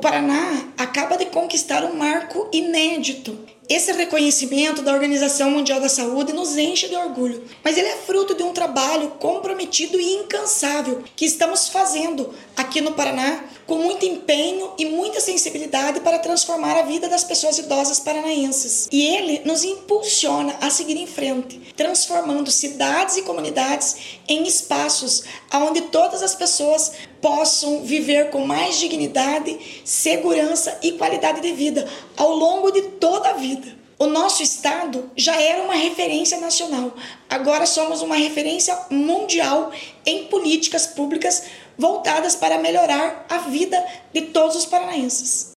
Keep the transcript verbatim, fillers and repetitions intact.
Paraná acaba de conquistar um marco inédito. Esse reconhecimento da Organização Mundial da Saúde nos enche de orgulho, mas ele é fruto de um trabalho comprometido e incansável que estamos fazendo aqui no Paraná com muito empenho e muita sensibilidade para transformar a vida das pessoas idosas paranaenses. E ele nos impulsiona a seguir em frente, transformando cidades e comunidades em espaços onde todas as pessoas possam viver com mais dignidade, segurança e qualidade de vida ao longo de toda a vida. O nosso estado já era uma referência nacional, agora somos uma referência mundial em políticas públicas voltadas para melhorar a vida de todos os paranaenses.